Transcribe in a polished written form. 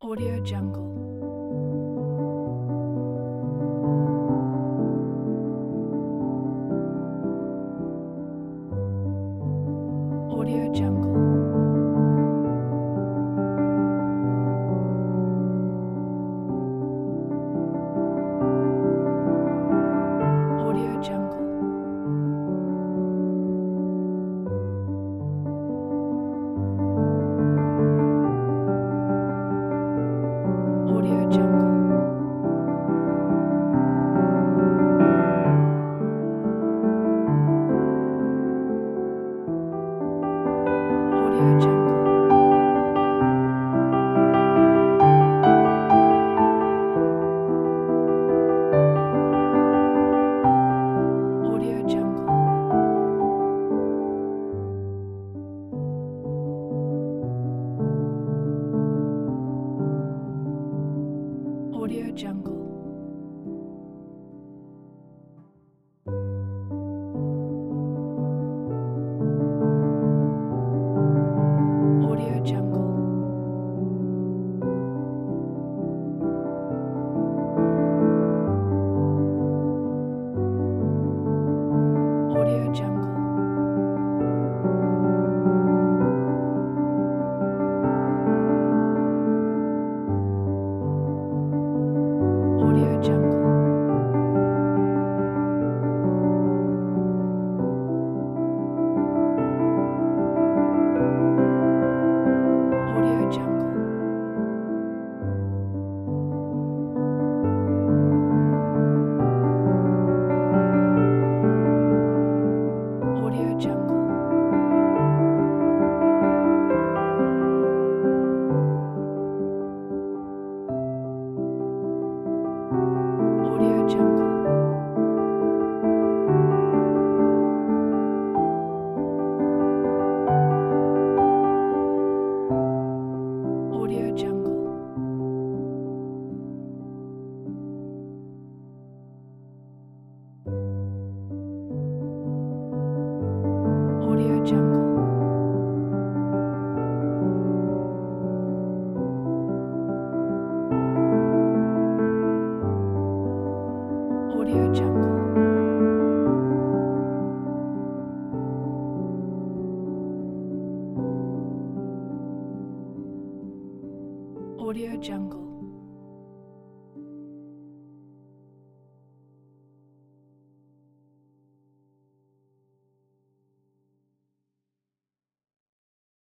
Audio Jungle. Audio Jungle. Audio Jungle. Audio Jungle. Audio Jungle. Audio Jungle. Audio Jungle. Audio Jungle. Audio Jungle. Audio Jungle. Audio Jungle. Audio Jungle. Audio Jungle. Audio Jungle. Audio Jungle. Audio Jungle. Audio Jungle.